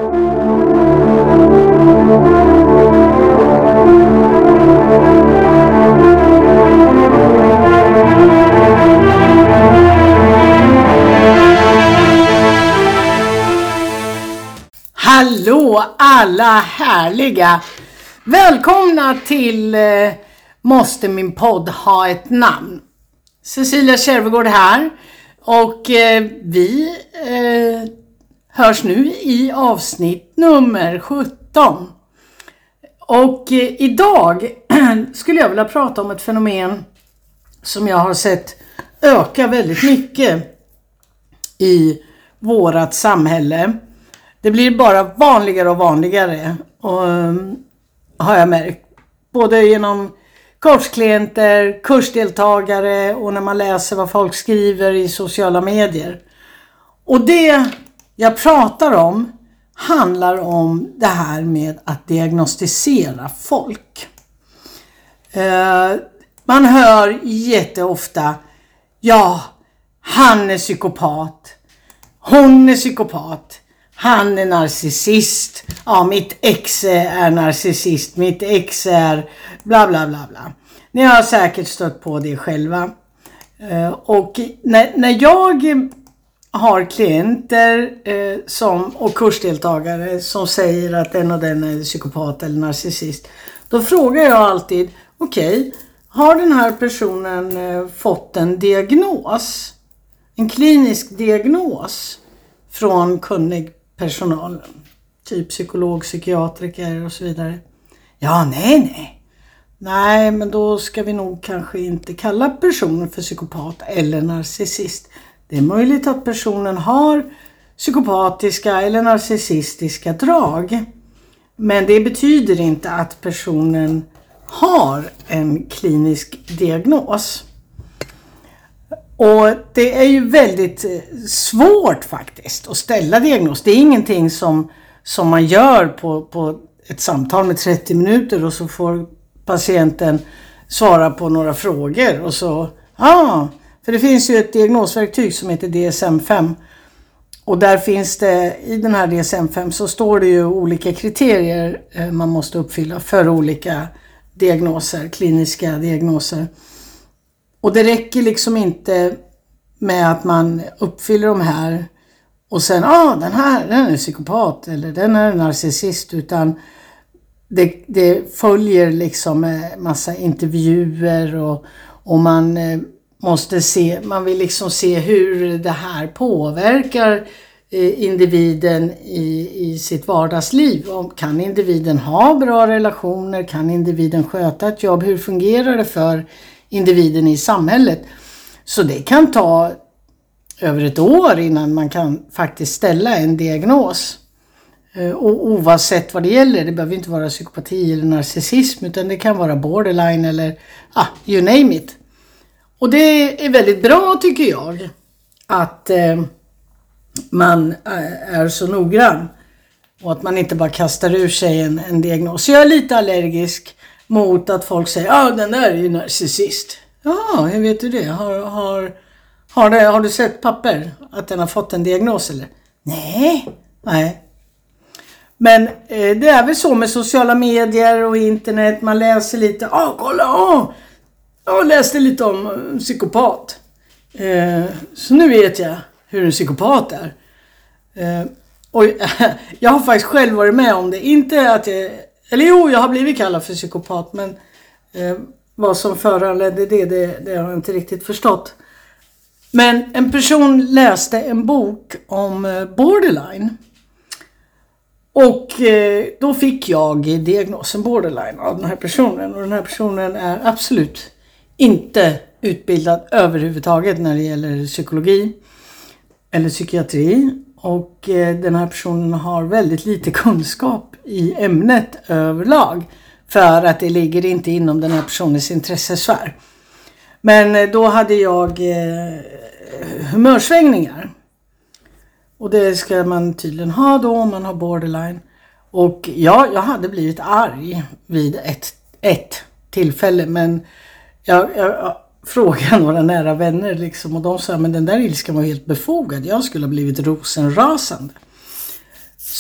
Hallå alla härliga! Välkomna till Måste min podd ha ett namn? Cecilia Kärvegård här och vi hörs nu i avsnitt nummer 17. Och idag skulle jag vilja prata om ett fenomen som jag har sett öka väldigt mycket i vårat samhälle. Det blir bara vanligare och vanligare, och har jag märkt. Både genom coachklienter, kursdeltagare och när man läser vad folk skriver i sociala medier. Och det jag pratar om handlar om det här med att diagnostisera folk. Man hör jätteofta, ja, han är psykopat, hon är psykopat. Han är narcissist. Ja, mitt ex är narcissist. Mitt ex är bla bla bla bla. Ni har säkert stött på det själva. Och när jag har klienter och kursdeltagare som säger att den och den är psykopat eller narcissist, då frågar jag alltid, okej, har den här personen fått en diagnos? En klinisk diagnos från kunnig personal, typ psykolog, psykiatriker och så vidare. Ja, nej, men då ska vi nog kanske inte kalla personen för psykopat eller narcissist. Det är möjligt att personen har psykopatiska eller narcissistiska drag, men det betyder inte att personen har en klinisk diagnos. Och det är ju väldigt svårt faktiskt att ställa diagnos. Det är ingenting som man gör på ett samtal med 30 minuter och så får patienten svara på några frågor. Och så, för det finns ju ett diagnosverktyg som heter DSM-5. Och där finns det, i den här DSM-5 så står det ju olika kriterier man måste uppfylla för olika diagnoser, kliniska diagnoser. Och det räcker liksom inte med att man uppfyller de här och sen, den är psykopat eller den är narcissist, utan det följer liksom massa intervjuer och man måste man vill liksom se hur det här påverkar individen i sitt vardagsliv. Kan individen ha bra relationer? Kan individen sköta ett jobb? Hur fungerar det för individen i samhället? Så det kan ta över ett år innan man kan faktiskt ställa en diagnos. Och oavsett vad det gäller, det behöver inte vara psykopati eller narcissism, utan det kan vara borderline eller you name it. Och det är väldigt bra, tycker jag, att man är så noggrann och att man inte bara kastar ur sig en diagnos. Så jag är lite allergisk mot att folk säger, den där är ju narcissist. Ja, hur vet du det? Har du sett papper att den har fått en diagnos eller? Nej. Men det är väl så med sociala medier och internet. Man läser lite, jag läste lite om psykopat. Så nu vet jag hur en psykopat är. Och jag har faktiskt själv varit med om det. Inte att jag har blivit kallad för psykopat, men vad som föranledde det har jag inte riktigt förstått. Men en person läste en bok om borderline. Och då fick jag diagnosen borderline av den här personen. Och den här personen är absolut inte utbildad överhuvudtaget när det gäller psykologi eller psykiatri. Och den här personen har väldigt lite kunskap i ämnet överlag, för att det ligger inte inom den här personens intressesfär. Men då hade jag humörsvängningar. Och det ska man tydligen ha då om man har borderline. Och jag hade blivit arg vid ett tillfälle, men jag frågade några nära vänner liksom, och de sa, men den där ilskan var helt befogad. Jag skulle ha blivit rosenrasande.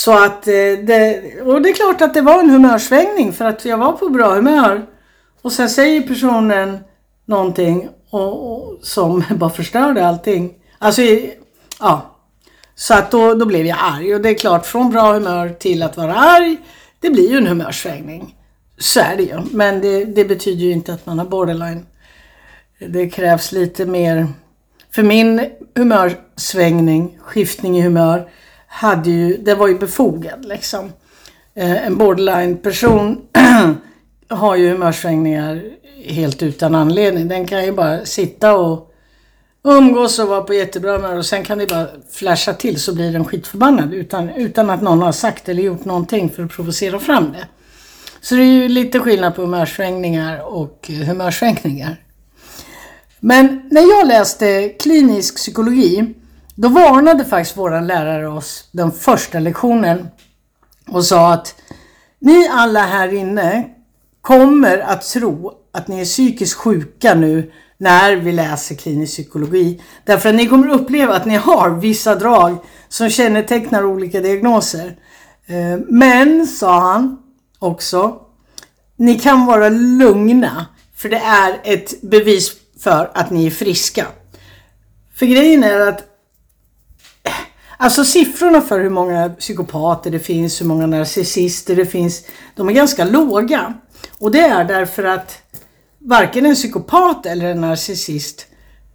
Så att och det är klart att det var en humörsvängning för att jag var på bra humör. Och sen säger personen någonting och som bara förstörde allting. Alltså, ja. Så att då blev jag arg. Och det är klart, från bra humör till att vara arg, det blir ju en humörsvängning. Så är det ju. Men det betyder ju inte att man har borderline. Det krävs lite mer. För min humörsvängning, skiftning i humör, det var ju befogad liksom. En borderline-person har ju humörsvängningar helt utan anledning. Den kan ju bara sitta och umgås och vara på jättebra humör och sen kan det bara flasha till så blir den skitförbannad utan att någon har sagt eller gjort någonting för att provocera fram det. Så det är ju lite skillnad på humörsvängningar och humörsvängningar. Men när jag läste klinisk psykologi, då varnade faktiskt våran lärare oss den första lektionen och sa att ni alla här inne kommer att tro att ni är psykiskt sjuka nu när vi läser klinisk psykologi. Därför att ni kommer uppleva att ni har vissa drag som kännetecknar olika diagnoser. Men, sa han också, ni kan vara lugna för det är ett bevis för att ni är friska. För grejen är att alltså siffrorna för hur många psykopater det finns, hur många narcissister det finns, de är ganska låga. Och det är därför att varken en psykopat eller en narcissist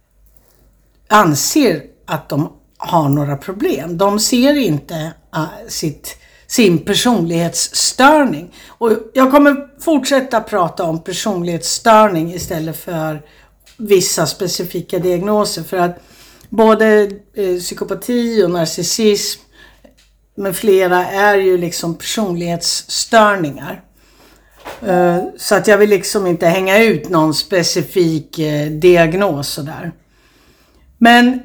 anser att de har några problem. De ser inte sin personlighetsstörning. Och jag kommer fortsätta prata om personlighetsstörning istället för vissa specifika diagnoser. För att både psykopati och narcissism med flera är ju liksom personlighetsstörningar. Så att jag vill liksom inte hänga ut någon specifik diagnos sådär. Men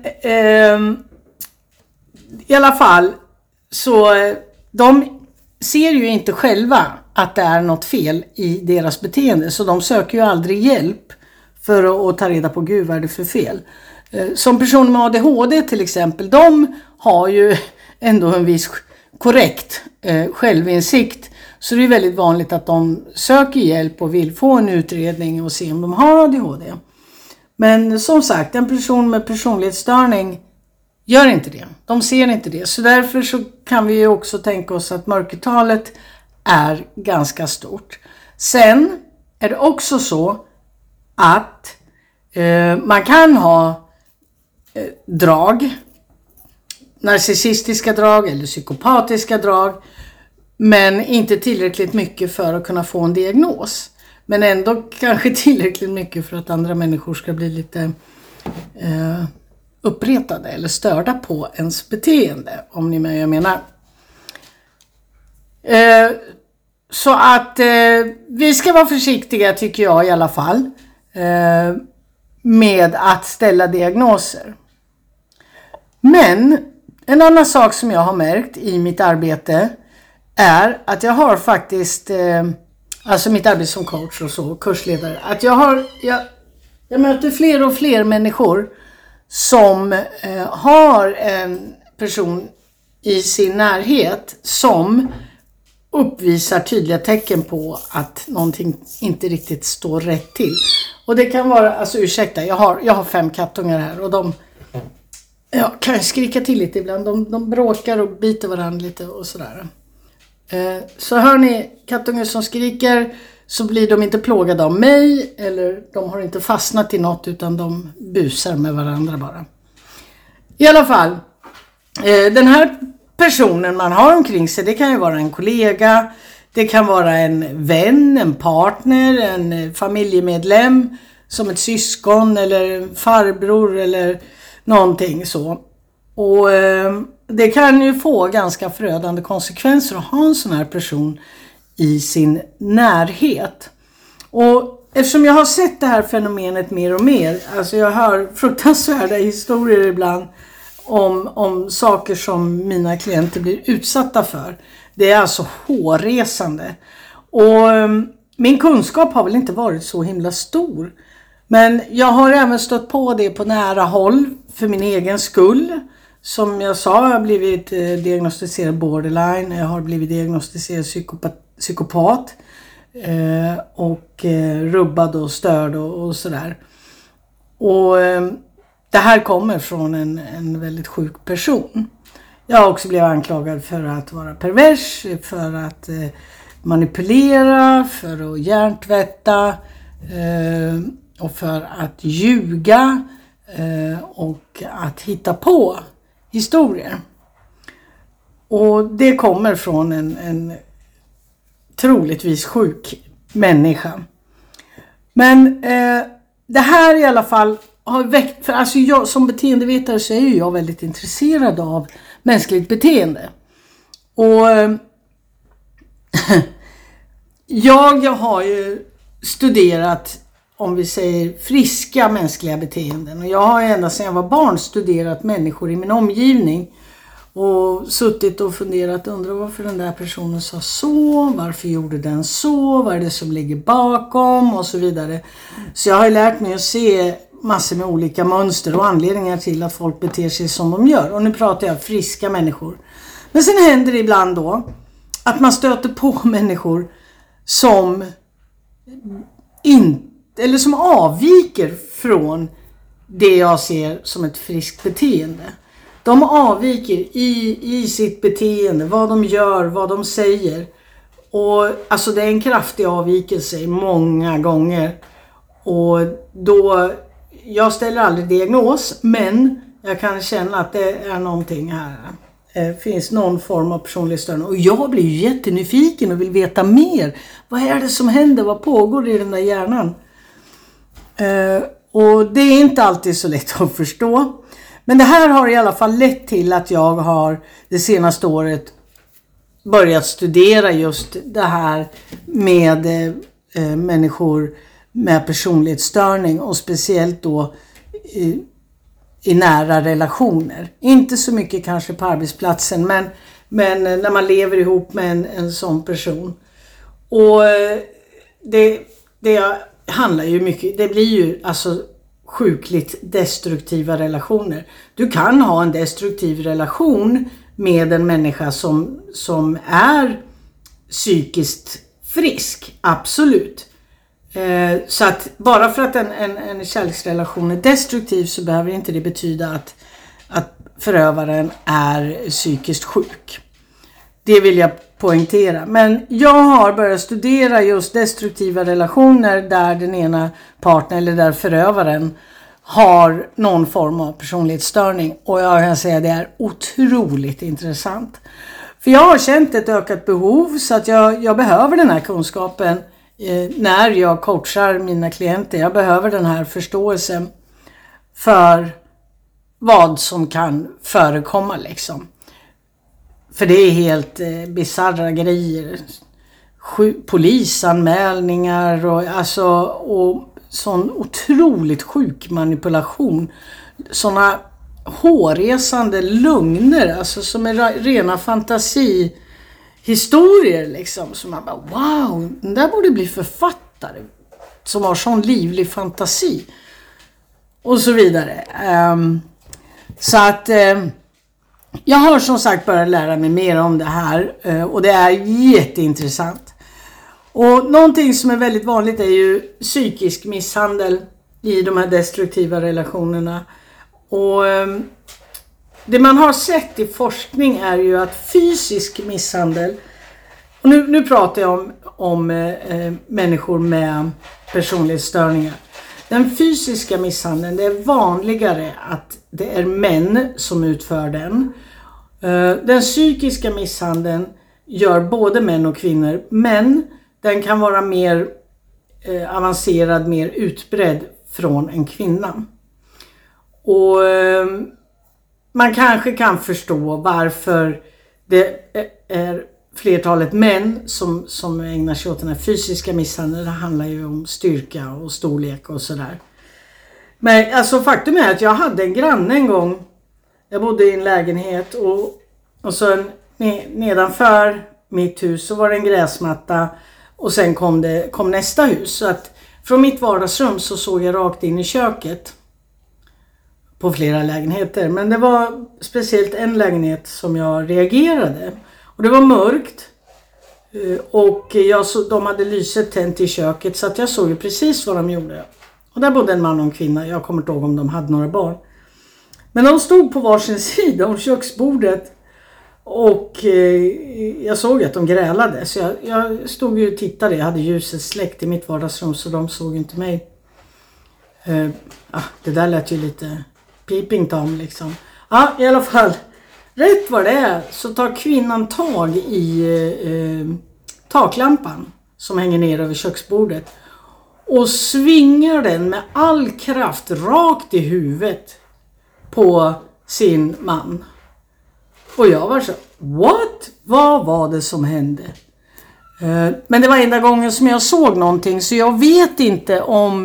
i alla fall så de ser ju inte själva att det är något fel i deras beteende. Så de söker ju aldrig hjälp för att ta reda på gud vad är det för fel. Som personer med ADHD till exempel, de har ju ändå en viss korrekt självinsikt. Så det är väldigt vanligt att de söker hjälp och vill få en utredning och se om de har ADHD. Men som sagt, en person med personlighetsstörning gör inte det. De ser inte det. Så därför så kan vi ju också tänka oss att mörkertalet är ganska stort. Sen är det också så att man kan ha drag, narcissistiska drag eller psykopatiska drag, men inte tillräckligt mycket för att kunna få en diagnos. Men ändå kanske tillräckligt mycket för att andra människor ska bli lite uppretade eller störda på ens beteende, om ni med jag menar. Så att vi ska vara försiktiga, tycker jag i alla fall, med att ställa diagnoser. Men en annan sak som jag har märkt i mitt arbete är att jag har faktiskt, alltså mitt arbete som coach och så, kursledare, att jag möter fler och fler människor som har en person i sin närhet som uppvisar tydliga tecken på att någonting inte riktigt står rätt till. Och det kan vara, alltså ursäkta, jag har 5 kattungar här och de kan skrika till lite ibland. De bråkar och biter varandra lite och sådär. Så hör ni kattungar som skriker, så blir de inte plågade av mig eller de har inte fastnat i något, utan de busar med varandra bara. I alla fall, den här personen man har omkring sig, det kan ju vara en kollega, det kan vara en vän, en partner, en familjemedlem som ett syskon eller en farbror eller någonting så. Och det kan ju få ganska förödande konsekvenser att ha en sån här person i sin närhet. Och eftersom jag har sett det här fenomenet mer och mer, alltså jag hör fruktansvärda historier ibland om saker som mina klienter blir utsatta för. Det är alltså hårresande. Och min kunskap har väl inte varit så himla stor. Men jag har även stött på det på nära håll för min egen skull. Som jag sa, jag har blivit diagnostiserad borderline. Jag har blivit diagnostiserad psykopat. Och rubbad och störd och sådär. Och det här kommer från en väldigt sjuk person. Jag har också blivit anklagad för att vara pervers, för att manipulera, för att hjärntvätta och för att ljuga och att hitta på historier. Och det kommer från en troligtvis sjuk människa. Men det här i alla fall har väckt, för alltså jag som beteendevetare så är ju jag väldigt intresserad av mänskligt beteende. Och jag har ju studerat, om vi säger, friska mänskliga beteenden. Och jag har ända sedan jag var barn studerat människor i min omgivning. Och suttit och funderat, undrar varför den där personen sa så, varför gjorde den så, vad är det som ligger bakom och så vidare. Så jag har lärt mig att se massor med olika mönster och anledningar till att folk beter sig som de gör. Och nu pratar jag friska människor. Men sen händer det ibland då att man stöter på människor som eller som avviker från det jag ser som ett friskt beteende. De avviker i sitt beteende, vad de gör, vad de säger. Och alltså det är en kraftig avvikelse många gånger. Och då, jag ställer aldrig diagnos, men jag kan känna att det är någonting här. Det finns någon form av personlighetsstörning. Och jag blir ju jättenyfiken och vill veta mer. Vad är det som händer? Vad pågår i den där hjärnan? Och det är inte alltid så lätt att förstå. Men det här har i alla fall lett till att jag har det senaste året börjat studera just det här med människor med personlighetsstörning och speciellt då i nära relationer. Inte så mycket kanske på arbetsplatsen, men när man lever ihop med en sån person. Och det handlar ju mycket, det blir ju alltså sjukligt destruktiva relationer. Du kan ha en destruktiv relation med en människa som är psykiskt frisk, absolut. Så att bara för att en kärleksrelation är destruktiv så behöver inte det betyda att förövaren är psykiskt sjuk. Det vill jag poängtera. Men jag har börjat studera just destruktiva relationer där den ena partnern eller där förövaren har någon form av personlighetsstörning. Och jag kan säga att det är otroligt intressant. För jag har känt ett ökat behov så att jag behöver den här kunskapen när jag coachar mina klienter. Jag behöver den här förståelsen för vad som kan förekomma liksom. För det är helt bizarra grejer. Polisanmälningar och sån otroligt sjuk manipulation. Såna hårresande lögner, alltså som är rena fantasihistorier liksom. Som man bara, wow, den där borde bli författare. Som har sån livlig fantasi. Och så vidare. Så att jag har som sagt börjat lära mig mer om det här. Och det är jätteintressant. Och någonting som är väldigt vanligt är ju psykisk misshandel i de här destruktiva relationerna. Och det man har sett i forskning är ju att fysisk misshandel, och nu pratar jag om människor med personlighetsstörningar. Den fysiska misshandeln, det är vanligare att det är män som utför den. Den psykiska misshandeln gör både män och kvinnor, men den kan vara mer avancerad, mer utbredd från en kvinna. Och man kanske kan förstå varför det är flertalet män som ägnar sig åt den här fysiska misshandeln. Det handlar ju om styrka och storlek och sådär. Men alltså faktum är att jag hade en granne en gång. Jag bodde i en lägenhet och så nedanför mitt hus så var det en gräsmatta. Och sen kom nästa hus. Så att från mitt vardagsrum så såg jag rakt in i köket. på flera lägenheter. Men det var speciellt en lägenhet som jag reagerade. Och det var mörkt. Och de hade lyset tänt i köket, så att jag såg ju precis vad de gjorde. Och där bodde en man och en kvinna. Jag kommer inte ihåg om de hade några barn. Men de stod på varsin sida om köksbordet. Och jag såg att de grälade. Så jag stod ju och tittade. Jag hade ljuset släckt i mitt vardagsrum, så de såg inte mig. Det där lät ju lite peeping tom liksom. Ja, i alla fall. Rätt vad det är så tar kvinnan tag i taklampan som hänger ner över köksbordet. Och svingar den med all kraft rakt i huvudet på sin man. Och jag var så, what? Vad var det som hände? Men det var enda gången som jag såg någonting, så jag vet inte om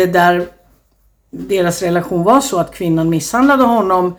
deras relation var så att kvinnan misshandlade honom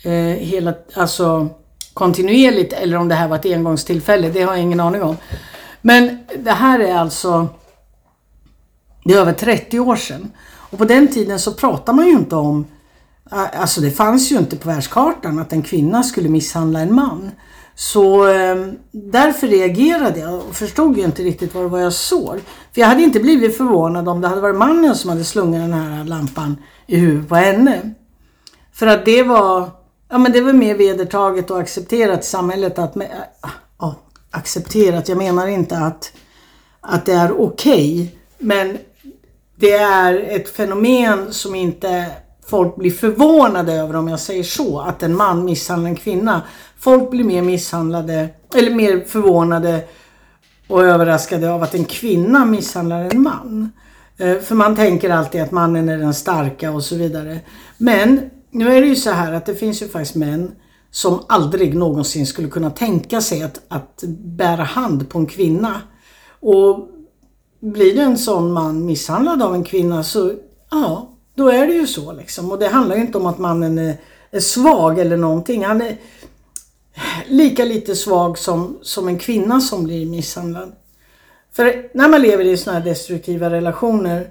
kontinuerligt, eller om det här var ett engångstillfälle. Det har jag ingen aning om. Men det här är alltså, det är över 30 år sedan. Och på den tiden så pratar man ju inte om, alltså det fanns ju inte på världskartan att en kvinna skulle misshandla en man. Så därför reagerade jag och förstod ju inte riktigt vad det var jag såg. För jag hade inte blivit förvånad om det hade varit mannen som hade slungat den här lampan i huvudet på henne. För att det var mer vedertaget och accepterat i samhället accepterat. Jag menar inte att det är okej, men det är ett fenomen som inte folk blir förvånade över, om jag säger så, att en man misshandlar en kvinna. Folk blir mer misshandlade eller mer förvånade och överraskade av att en kvinna misshandlar en man. För man tänker alltid att mannen är den starka och så vidare. Men nu är det ju så här att det finns ju faktiskt män som aldrig någonsin skulle kunna tänka sig att bära hand på en kvinna. Och blir det en sån man misshandlad av en kvinna, så ja, då är det ju så liksom. Och det handlar ju inte om att mannen är svag eller någonting. Han är lika lite svag som en kvinna som blir misshandlad. För när man lever i såna här destruktiva relationer,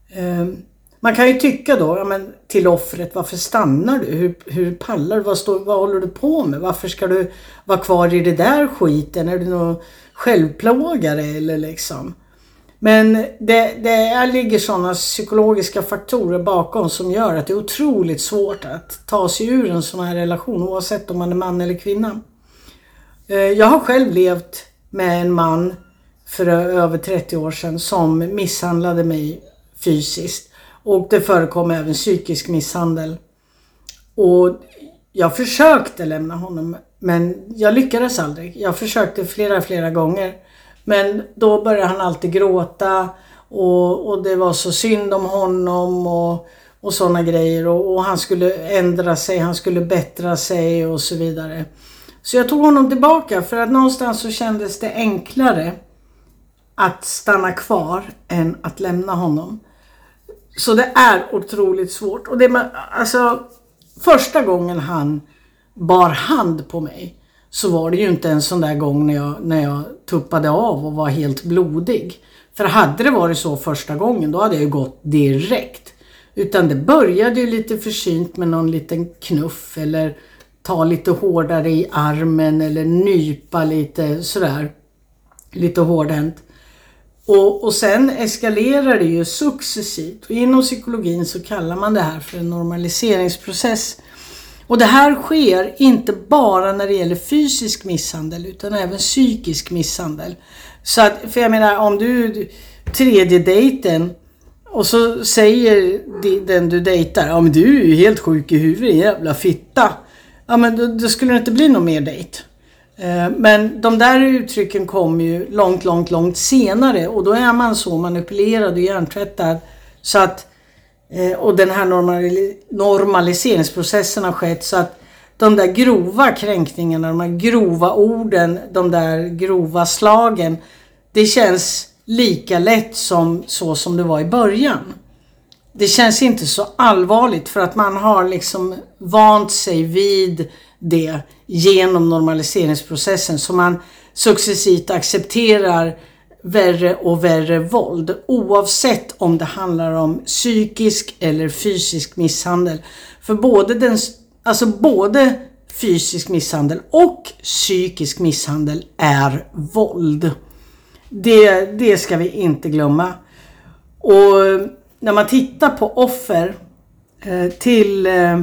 man kan ju tycka då, till offret, varför stannar du? Hur pallar du? Vad håller du på med? Varför ska du vara kvar i det där skiten? Är du någon självplågare eller liksom? Men det ligger sådana psykologiska faktorer bakom som gör att det är otroligt svårt att ta sig ur en sån här relation, oavsett om man är man eller kvinna. Jag har själv levt med en man för över 30 år sedan som misshandlade mig fysiskt. Och det förekom även psykisk misshandel. Och jag försökte lämna honom, men jag lyckades aldrig. Jag försökte flera gånger. Men då började han alltid gråta och det var så synd om honom och sådana grejer. Och han skulle ändra sig, han skulle bättra sig och så vidare. Så jag tog honom tillbaka, för att någonstans så kändes det enklare att stanna kvar än att lämna honom. Så det är otroligt svårt. Och första gången han bar hand på mig, så var det ju inte en sån där gång när jag tuppade av och var helt blodig. För hade det varit så första gången, då hade jag ju gått direkt. Utan det började ju lite försynt med någon liten knuff, eller ta lite hårdare i armen, eller nypa lite sådär, lite hårdhänt. Och sen eskalerar det ju successivt. Och inom psykologin så kallar man det här för en normaliseringsprocess. Och det här sker inte bara när det gäller fysisk misshandel, utan även psykisk misshandel. Så att, för jag menar, om du tredje dejten och så säger den du dejtar, ja men du är ju helt sjuk i huvudet, jävla fitta. Ja men då skulle det inte bli någon mer dejt. Men de där uttrycken kommer ju långt senare, och då är man så manipulerad och hjärntvättad så att, och den här normaliseringsprocessen har skett, så att de där grova kränkningarna, de här grova orden, de där grova slagen, det känns lika lätt som det var i början. Det känns inte så allvarligt, för att man har liksom vant sig vid det genom normaliseringsprocessen, så man successivt accepterar värre och värre våld, oavsett om det handlar om psykisk eller fysisk misshandel. För både fysisk misshandel och psykisk misshandel är våld. Det ska vi inte glömma. Och när man tittar på offer till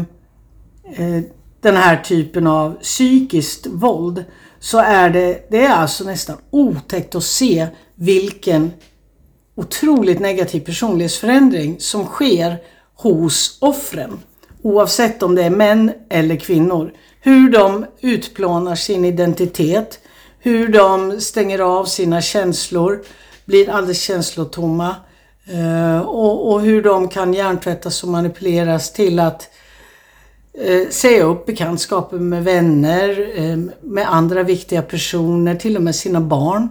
den här typen av psykiskt våld, så är det är alltså nästan otäckt att se vilken otroligt negativ personlighetsförändring som sker hos offren. Oavsett om det är män eller kvinnor. Hur de utplånar sin identitet. Hur de stänger av sina känslor. Blir alldeles känslotomma. Och hur de kan hjärntvättas och manipuleras till att säga upp bekantskaper med vänner, med andra viktiga personer, till och med sina barn.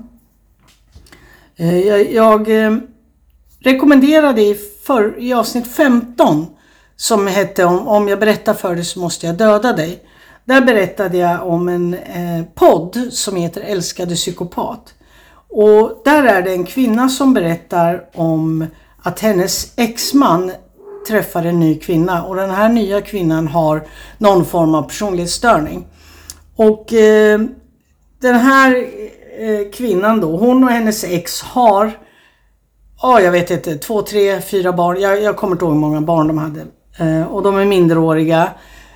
Jag rekommenderade i avsnitt 15 som hette om jag berättar för dig så måste jag döda dig. Där berättade jag om en podd som heter Älskade psykopat. Och där är det en kvinna som berättar om att hennes exman träffar en ny kvinna. Och den här nya kvinnan har någon form av personlighetsstörning. Och den här kvinnan då, hon och hennes ex har, jag vet inte, 2, 3, 4 barn. Jag kommer inte ihåg hur många barn de hade. Och de är minderåriga.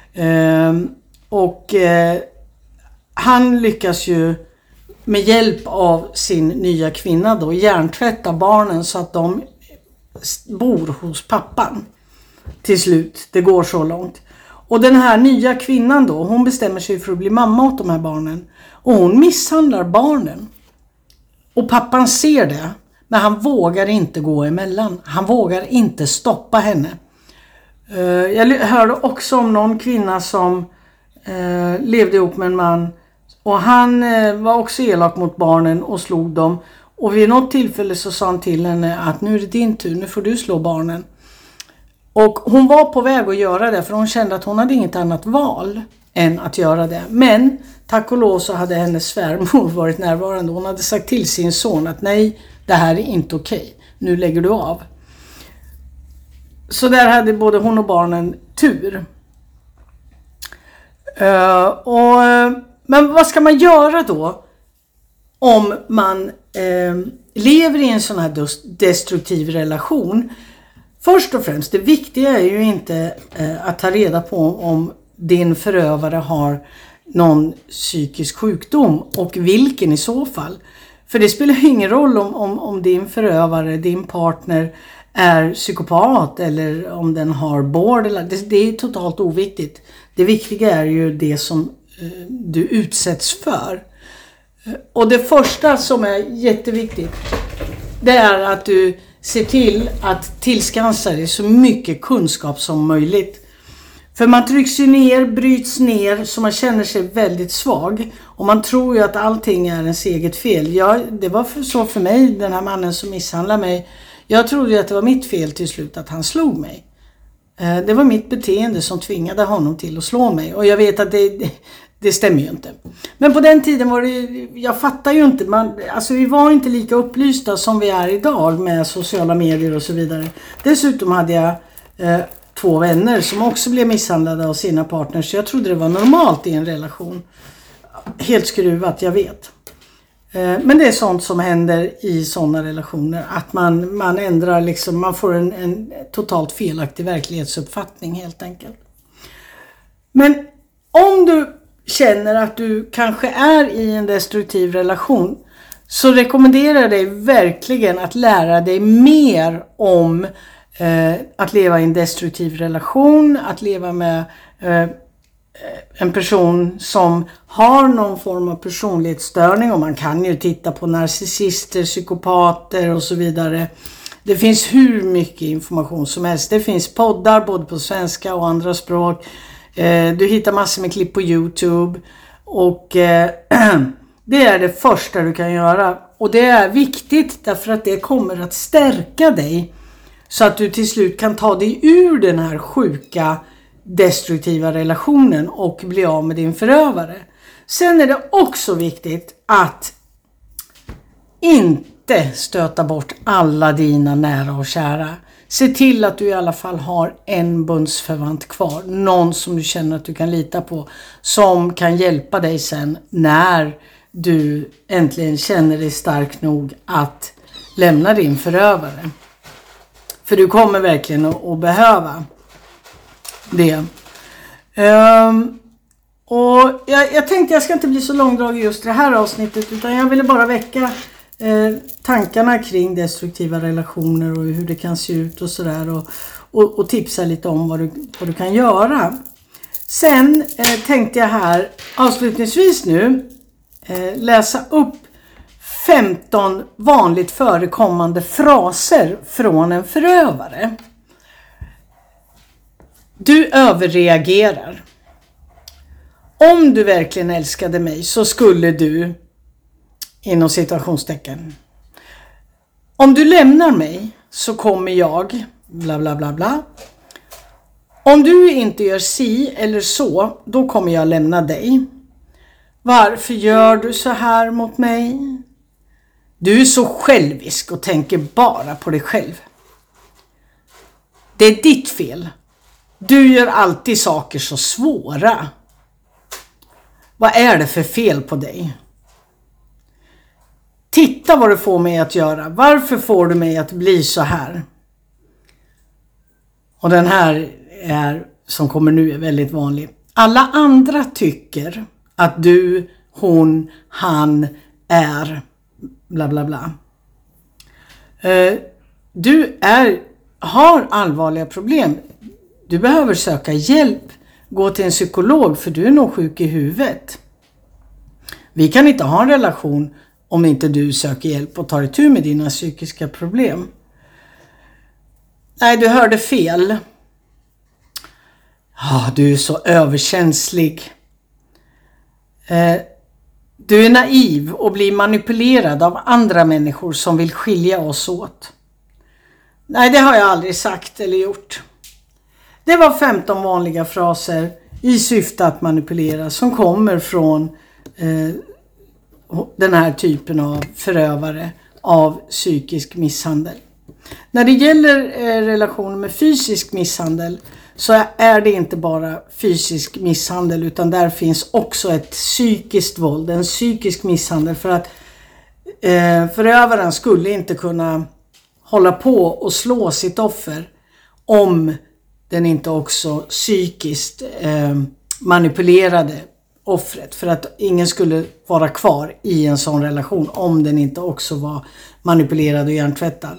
Han lyckas ju med hjälp av sin nya kvinna då hjärntvätta barnen så att de bor hos pappan. Till slut, det går så långt. Och den här nya kvinnan då, hon bestämmer sig för att bli mamma åt de här barnen. Och hon misshandlar barnen. Och pappan ser det, men han vågar inte gå emellan. Han vågar inte stoppa henne. Jag hörde också om någon kvinna som levde ihop med en man. Och han var också elak mot barnen och slog dem. Och vid något tillfälle så sa han till henne att nu är det din tur, nu får du slå barnen. Och hon var på väg att göra det för hon kände att hon hade inget annat val än att göra det. Men tack och lov så hade hennes svärmor varit närvarande. Hon hade sagt till sin son att nej, det här är inte okej. Nu lägger du av. Så där hade både hon och barnen tur. Men vad ska man göra då om man lever i en sån här destruktiv relation? Först och främst, det viktiga är ju inte att ta reda på om din förövare har någon psykisk sjukdom och vilken i så fall. För det spelar ingen roll om din förövare, din partner är psykopat eller om den har borderline. Det är totalt oviktigt. Det viktiga är ju det som du utsätts för. Och det första som är jätteviktigt, det är att du ser till att tillskansa dig så mycket kunskap som möjligt. För man trycks ju ner, bryts ner så man känner sig väldigt svag. Och man tror ju att allting är ens eget fel. Det var så för mig, den här mannen som misshandlade mig. Jag trodde ju att det var mitt fel till slut att han slog mig. Det var mitt beteende som tvingade honom till att slå mig. Och jag vet att det stämmer ju inte. Men på den tiden var det, jag fattar ju inte. Vi var inte lika upplysta som vi är idag med sociala medier och så vidare. Dessutom hade jag 2 vänner som också blev misshandlade av sina partners. Så jag trodde det var normalt i en relation. Helt skruvat, jag vet. Men det är sånt som händer i sådana relationer. Att man ändrar liksom, man får en totalt felaktig verklighetsuppfattning helt enkelt. Men om du känner att du kanske är i en destruktiv relation, så rekommenderar jag dig verkligen att lära dig mer om att leva i en destruktiv relation, att leva med en person som har någon form av personlighetsstörning. Och man kan ju titta på narcissister, psykopater och så vidare. Det finns hur mycket information som helst. Det finns poddar både på svenska och andra språk. Du hittar massor med klipp på YouTube. Och det är det första du kan göra. Och det är viktigt därför att det kommer att stärka dig. Så att du till slut kan ta dig ur den här sjuka destruktiva relationen och bli av med din förövare. Sen är det också viktigt att inte inte stöta bort alla dina nära och kära. Se till att du i alla fall har en bundsförvant kvar. Någon som du känner att du kan lita på. Som kan hjälpa dig sen när du äntligen känner dig stark nog att lämna din förövare. För du kommer verkligen att behöva det. Och jag tänkte jag ska inte bli så långdrag just det här avsnittet, utan jag ville bara väcka tankarna kring destruktiva relationer och hur det kan se ut och sådär, och tipsa lite om vad du kan göra. Sen tänkte jag här avslutningsvis nu läsa upp 15 vanligt förekommande fraser från en förövare. Du överreagerar. Om du verkligen älskade mig så skulle du, inom situationstecken. Om du lämnar mig så kommer jag, bla bla bla bla. Om du inte gör si eller så, då kommer jag lämna dig. Varför gör du så här mot mig? Du är så självisk och tänker bara på dig själv. Det är ditt fel. Du gör alltid saker så svåra. Vad är det för fel på dig? Titta vad du får mig att göra. Varför får du mig att bli så här? Och den här som kommer nu är väldigt vanlig. Alla andra tycker att du, hon, han är bla bla bla. Du har allvarliga problem. Du behöver söka hjälp. Gå till en psykolog, för du är nog sjuk i huvudet. Vi kan inte ha en relation om inte du söker hjälp och tar itu med dina psykiska problem. Nej, du hörde fel. Du är så överkänslig. Du är naiv och blir manipulerad av andra människor som vill skilja oss åt. Nej, det har jag aldrig sagt eller gjort. Det var 15 vanliga fraser i syfte att manipulera som kommer från den här typen av förövare av psykisk misshandel. När det gäller relationer med fysisk misshandel så är det inte bara fysisk misshandel, utan där finns också ett psykiskt våld, en psykisk misshandel, för att förövaren skulle inte kunna hålla på och slå sitt offer om den inte också psykiskt manipulerade offret, för att ingen skulle vara kvar i en sån relation om den inte också var manipulerad och hjärntvättad.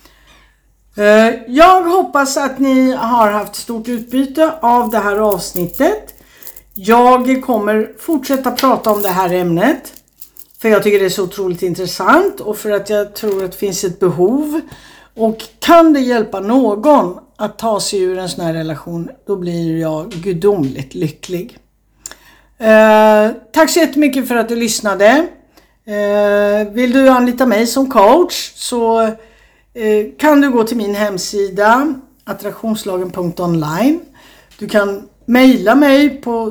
Jag hoppas att ni har haft stort utbyte av det här avsnittet. Jag kommer fortsätta prata om det här ämnet, för jag tycker det är så otroligt intressant och för att jag tror att det finns ett behov. Och kan det hjälpa någon att ta sig ur en sån här relation, då blir jag gudomligt lycklig. Tack så jättemycket för att du lyssnade. Vill du anlita mig som coach så kan du gå till min hemsida attraktionslagen.online. Du kan mejla mig på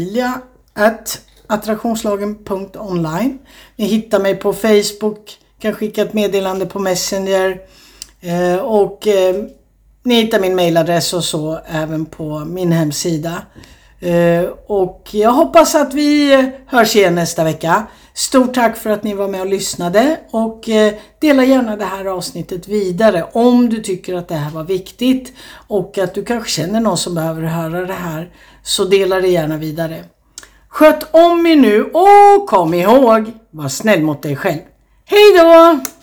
cecilia@attraktionslagen.online. Ni hittar mig på Facebook, kan skicka ett meddelande på Messenger, och ni hittar min mejladress och så även på min hemsida. Och jag hoppas att vi hörs igen nästa vecka. Stort tack för att ni var med och lyssnade, och dela gärna det här avsnittet vidare om du tycker att det här var viktigt och att du kanske känner någon som behöver höra det här, så dela det gärna vidare. Sköt om er nu och kom ihåg, var snäll mot dig själv. Hej då!